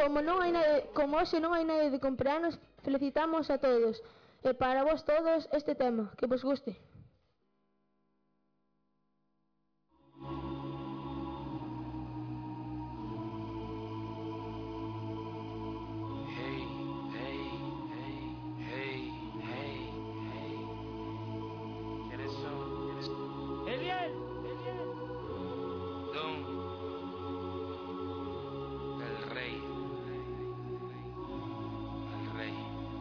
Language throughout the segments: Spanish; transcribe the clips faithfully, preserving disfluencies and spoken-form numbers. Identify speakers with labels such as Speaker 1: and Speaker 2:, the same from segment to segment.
Speaker 1: como non hai nade, como hoxe non hai nade de cumpleanos, felicitamos a todos. E para vos todos este tema, que vos guste.
Speaker 2: Eliel, Eliel.
Speaker 3: Don, el rey, el rey.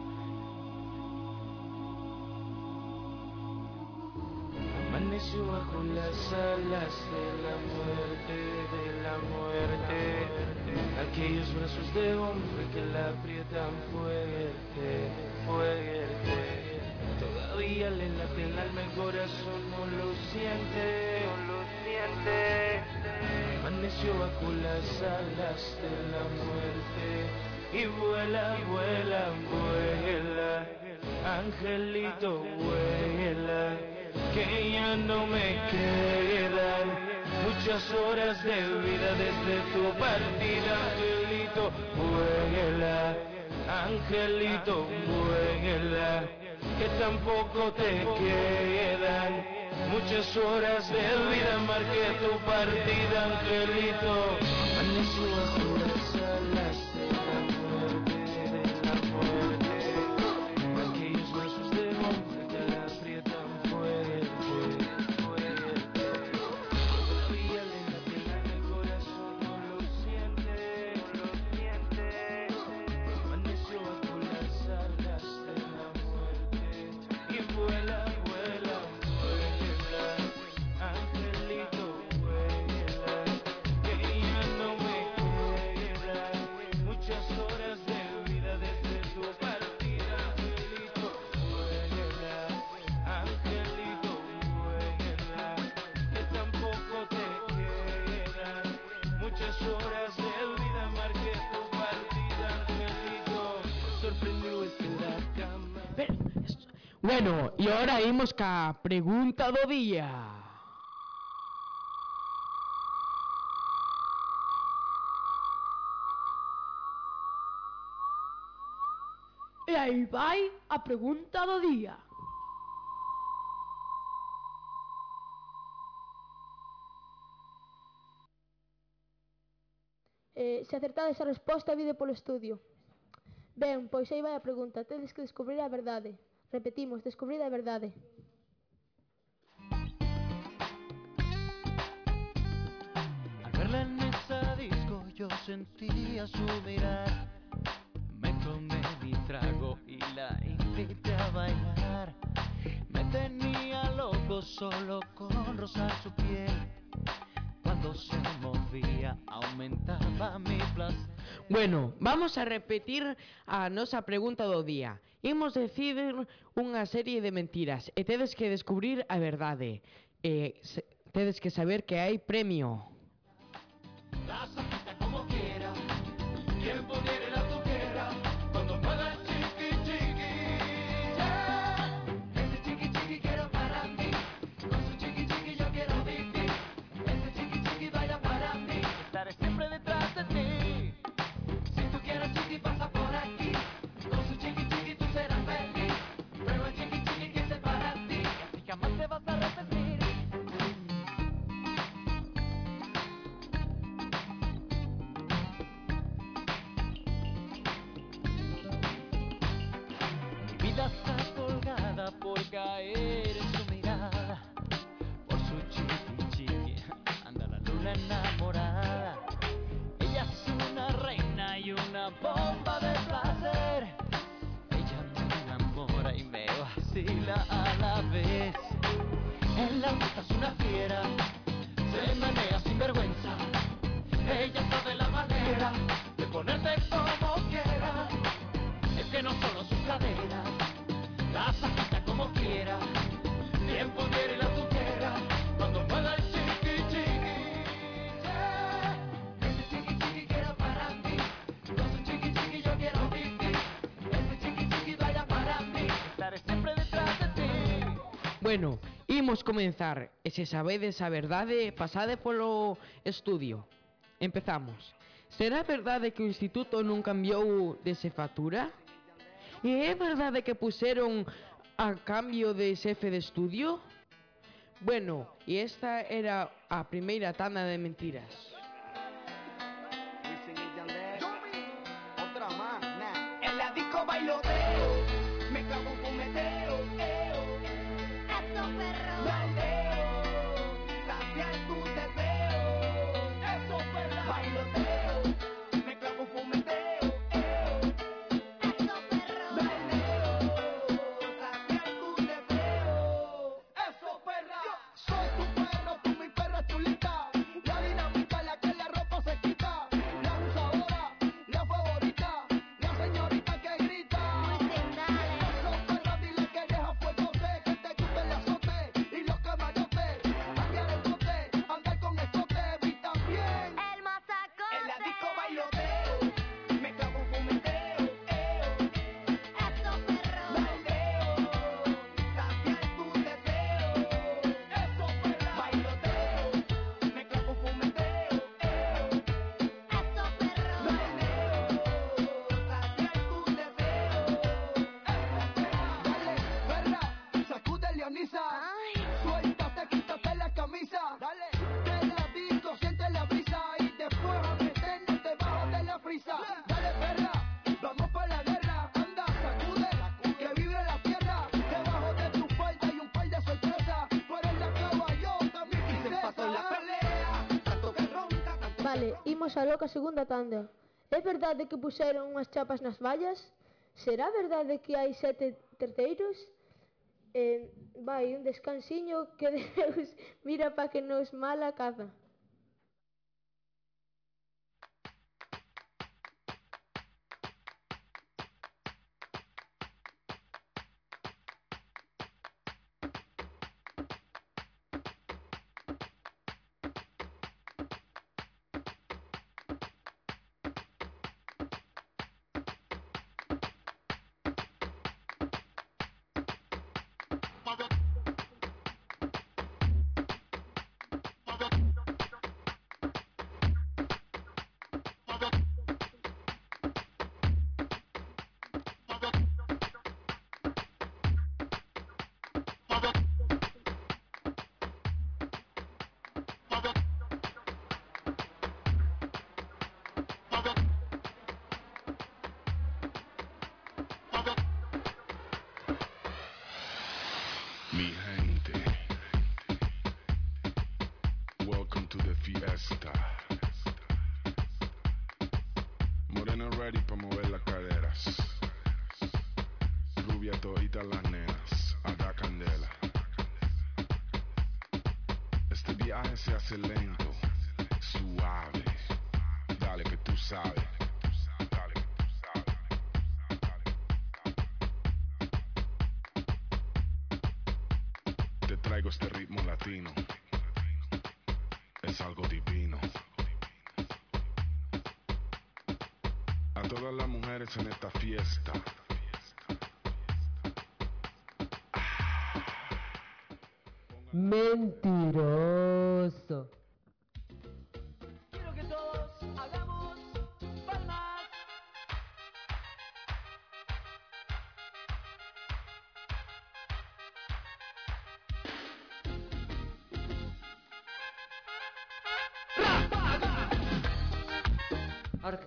Speaker 3: Amaneció bajo las alas de la muerte, de la muerte. Aquellos brazos de hombre que la aprietan fuerte, fuerte. Todavía le late el alma, el corazón no lo siente, no lo siente. Amaneció bajo las alas de la muerte y vuela, vuela, vuela, angelito vuela, que ya no me quedan muchas horas de vida desde tu partida, angelito vuela, angelito vuela, que tampoco te quedan muchas horas de vida, marqué tu partida, angelito. Amaneció bajo las alas de la muerte, de la muerte. Aquellos brazos de hombre que la aprietan fuerte, fuerte. Todavía le late el alma, el corazón no lo siente, no lo siente. Amaneció bajo las alas de la muerte y vuela, vuela, vuela, angelito vuela, que ya no me quedan muchas horas de vida desde tu partida, angelito vuela, angelito vuela, que tampoco te quedan muchas horas de vida, marqué tu partida, angelito, sorprendió este la cama.
Speaker 2: Pero, esto- Bueno, e ahora imos ca pregunta do día. E aí vai a pregunta do día.
Speaker 1: Eh, se acertades a resposta, vide polo estudio. Ben, pois aí vai a pregunta. Tedes que descubrir a verdade. Repetimos, descubrir a verdade.
Speaker 4: Al verla en esa disco yo sentía su mirar. Me tomé mi trago y la invité a bailar. Me tenía loco solo con rozar su piel. Cuando se movía aumentaba mi placer.
Speaker 2: Bueno, vamos a repetir a nosa pregunta do día. Imos decir unha serie de mentiras e tedes que descubrir a verdade. E se, tedes que saber que hai premio.
Speaker 4: La saquita como quiera, tiempo tiene la toquera, cuando pueda chiqui chiqui, yeah. Ese chiqui chiqui quiero para mí, con su chiqui chiqui yo quiero vivir, ese chiqui chiqui vaya para mí, estaré siempre detrás de ti. Si tú quieres chiqui pasa por aquí, con su chiqui chiqui tú serás feliz, prueba el chiqui chiqui que es para ti, y así jamás te vas a arrepentir. Está colgada por caer en su mirada, por su chiqui chiqui, anda la luna enamorada. Ella es una reina y una bomba de placer. Ella me enamora y me vacila a la vez. En la pista es una fiera, se menea sin vergüenza. Ella sabe la manera de ponerte como quiera. Es que no solo sus caderas, la saquita como quiera, tiempo tiene la tuquera, cuando pueda el chiqui chiqui, yeah. Ese chiqui chiqui quiero para mí, con su chiqui chiqui yo quiero vivir, ese chiqui chiqui vaya para mí, estaré siempre detrás de ti.
Speaker 2: Bueno, imos comenzar. E se sabedes a verdade, pasade polo estudio. Empezamos. Será verdade que o instituto non cambiou de xefatura? E é verdade que puseron a cambio de xefe de estudio? Bueno, e esta era a primeira tanda de mentiras.
Speaker 5: Otra más, nah. En la disco bailoteo, me clavo un fumeteo, eo.
Speaker 6: Eso perro.
Speaker 5: Baileo, saciar tus deseos. Eso perro. Bailoteo, me clavo un fumeteo, eo.
Speaker 6: Eso perro.
Speaker 5: Baileo, saciar tus deseos. Eso perra. Soy tu perro, tú mi perra chulita. La dinamita, la que la ropa se quita. La abusadora, la favorita. La señorita que grita.
Speaker 6: Wisin, dale.
Speaker 5: Eso perra, dile que deja fuegote. Que te guste el azote y los camarotes. Cambiar el bote, andar con escote. Vi también.
Speaker 6: El masacote.
Speaker 5: En la disco bailoteo, me clavo un fumeteo, eo.
Speaker 6: Eso perro.
Speaker 5: Baileo, saciar tus deseos. Eso perra. Bailoteo, me clavo un fumeteo, eo.
Speaker 6: Eso perro.
Speaker 5: Baileo, saciar tus deseos. Eso perra. Dale, perra, sacude Leonisa.
Speaker 6: Ay.
Speaker 5: Suéltate, quítate la camisa. Dale, de la disco, siente la brisa. Y después a meternos debajo de la frisa. Dale, perra, vamos pa' la guerra. Anda, sacude, que vibre la tierra. Debajo de tu falda hay un par de sorpresas. Tú eres la caballota, mi princesa. La pelea, tanto que ronca, tanto
Speaker 1: Vale, imos a loca segunda tanda. É verdade que puseron unhas chapas nas vallas? Será verdade que hai sete terceiros? Eh, vai, un descansiño que Deus mira pa que nos mala caza.
Speaker 7: Mi gente, welcome to the fiesta. Morena ready pa' mover las caderas. Rubia todita las nenas, haga candela. Este viaje se hace lento, suave. Dale que tú sabes. Dale que tú sabes. Te traigo este ritmo latino. Es algo divino. A todas las mujeres en esta fiesta.
Speaker 8: Mentiroso.
Speaker 4: Quiero que todos hagamos palmas.
Speaker 8: Ahora que...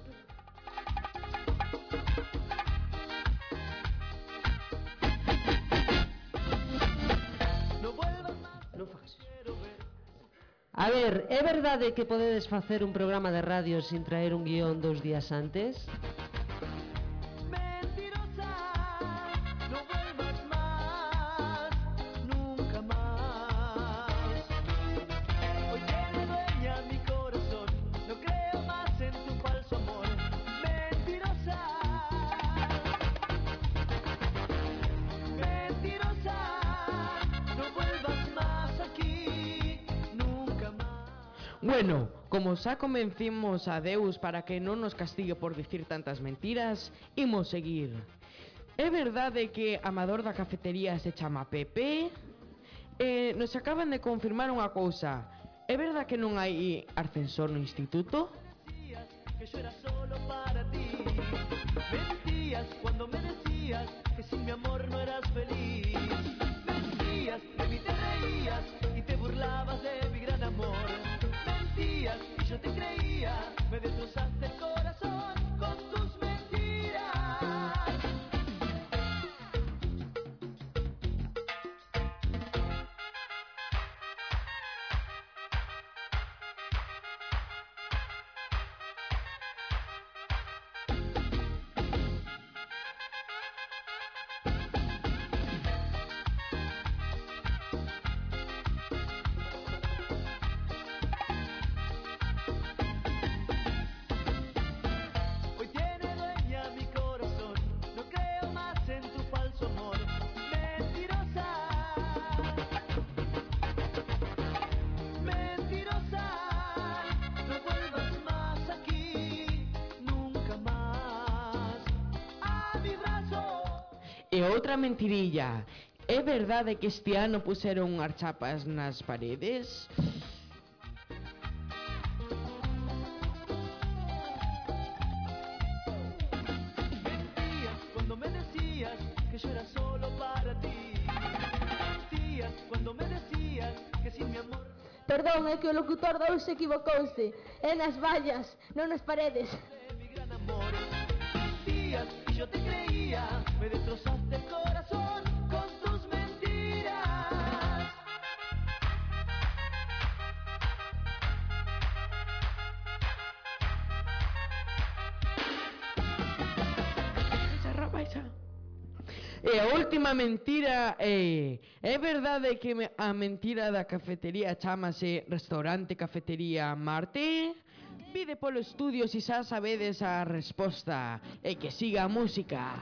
Speaker 4: No vuelvas más.
Speaker 8: Non fagas eso. A ver, é verdade que podedes facer un programa de radio sin traer un guión dous días antes?
Speaker 4: Mentirosa, no vuelvas más, nunca más. Hoy tiene dueña mi corazón, no creo más en tu falso amor. Mentirosa, mentirosa, no vuelvas más aquí, nunca más.
Speaker 2: Bueno, como xa convencimos a Deus para que non nos castigue por dicir tantas mentiras, imos seguir. É verdade que Amador da cafetería se chama Pepe? Eh, nos acaban de confirmar unha cousa. É verdade que non hai ascensor no instituto?
Speaker 4: Días que yo era solo para ti. Mentías cuando me decías que sin mi amor no eras feliz. Mentías, de mí te reías y te burlabas de mi gran amor. Mentías y yo te creía, me destrozaste el corazón con tus mentiras. Hoy tiene dueña mi corazón, no creo más en tu falso amor. Mentirosa, mentirosa, no vuelvas más aquí, nunca más a mi brazo.
Speaker 2: E outra mentirilla. É verdade que este ano puseron unhas chapas nas paredes?
Speaker 4: Mentías cuando me decías que yo era solo para ti. Mentías cuando me decías que sin mi amor.
Speaker 1: Perdón, é que o locutor de hoxe equivocouse. É nas vallas, non nas paredes.
Speaker 4: De mi gran amor. Mentías y yo te creía, me destrozaste el corazón con tus mentiras.
Speaker 2: E a última mentira é... É verdade que me- a mentira da cafetería chamase Restaurante Cafetería Marte? Pide polo estudio se xa sabedes a resposta e que siga a música.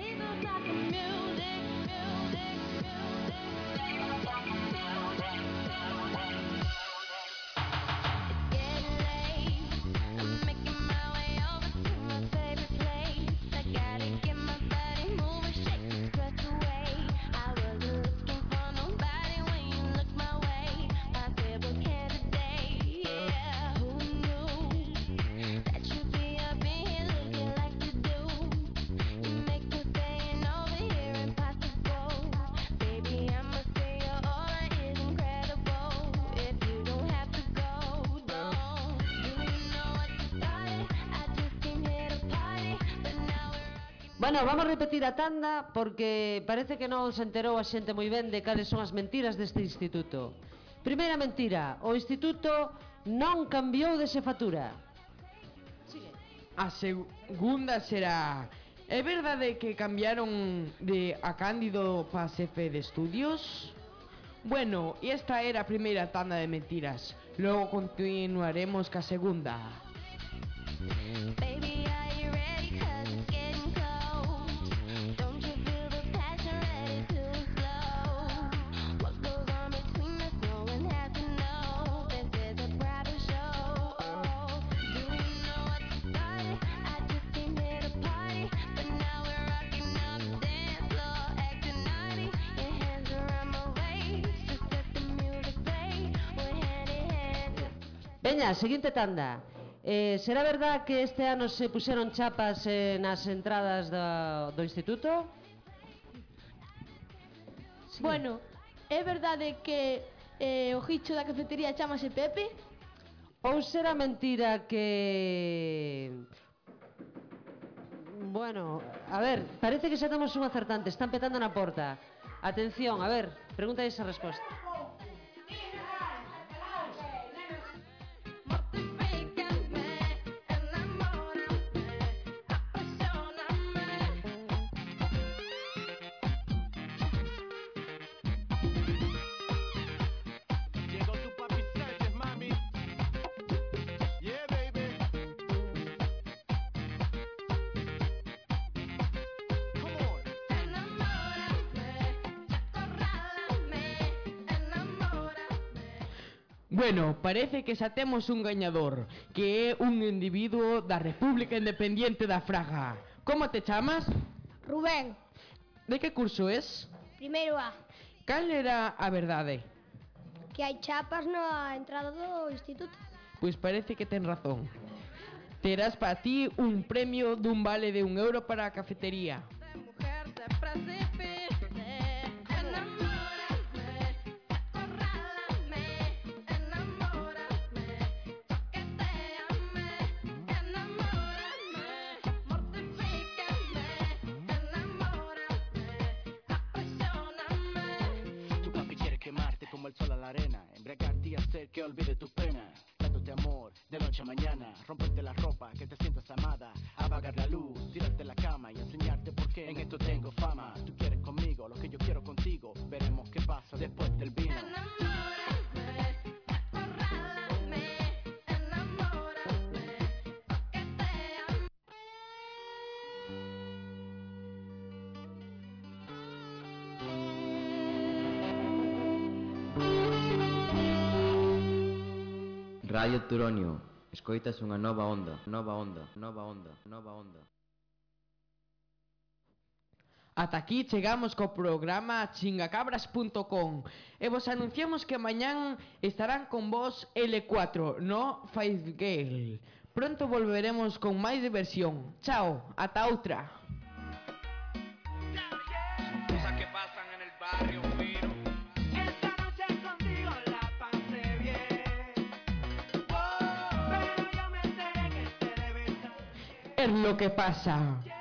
Speaker 8: Bueno, vamos repetir a tanda porque parece que non se enterou a xente moi ben de cales son as mentiras deste instituto. Primeira mentira, o instituto non cambiou de xefatura.
Speaker 2: A segunda será... É verdade que cambiaron de a Cándido pa xefe de estudios? Bueno, e esta era a primeira tanda de mentiras. Logo continuaremos ca segunda.
Speaker 6: Baby, are you ready? 'Cause it's getting close. Don't you feel the passion ready to explode? What goes on between us, no one has to know. This is a private show. Do we know what started? I just came here to party, but now we're rocking up the dance floor, acting naughty. Your hands around my waist, just let the music play. We're hand in hand.
Speaker 8: Veña, seguinte tanda. Eh, será verdad que este ano se puxeron chapas eh, nas entradas do, do instituto? Sí.
Speaker 1: Bueno, é verdade que eh, o gicho da cafetería chamase Pepe?
Speaker 8: Ou será mentira que... Bueno, a ver, parece que xa temos un acertante, están petando na porta. Atención, a ver, pregunta esa resposta.
Speaker 6: Mortifícame, enamórame, apasioname.
Speaker 3: Llegó tu papi Sánchez, mami. Yeah, baby. Come on.
Speaker 6: Enamórame, acorrálame, enamórame.
Speaker 2: Bueno, parece que xa temos un gañador, que é un individuo da República Independiente da Fraga. Como te chamas?
Speaker 1: Rubén,
Speaker 2: De que curso es?
Speaker 1: primeiro A,
Speaker 2: Cal era a verdade?
Speaker 1: que hai chapas na entrada do instituto.
Speaker 2: Pois parece que ten razón. terás para ti un premio dun vale de un euro para a cafetería.
Speaker 6: Mujer se precipite, enamórame, acorrálame, enamórame, toqueteame, enamórame, mortifícame, enamórame, apasioname.
Speaker 9: Tu papi quiere quemarte como el sol a la arena, embriagarte y hacer que olvide tu pena, dándote amor de noche a mañana, romperte la ropa, que te sientas amada, apagar la luz, tirarte en la cama y enseñarte por qué en esto tengo fama. Tú quieres conmigo lo que yo quiero contigo, veremos qué pasa después del vino.
Speaker 6: Enamórame, acorrálame, enamórame, toqueteame.
Speaker 10: Radio Turonio, escoitas unha nova onda, nova onda, nova onda, nova onda.
Speaker 2: Ata aquí chegamos co programa chingacabras punto com e vos anunciamos que mañán estarán con vos L cuatro no Five Girl. Pronto volveremos con máis diversión. Chao, ata outra.
Speaker 3: Cosas que pasan en el barrio fino. Esta noche contigo la pasé bien. Oh, pero yo me enteré que te debes.
Speaker 2: Es lo que pasa.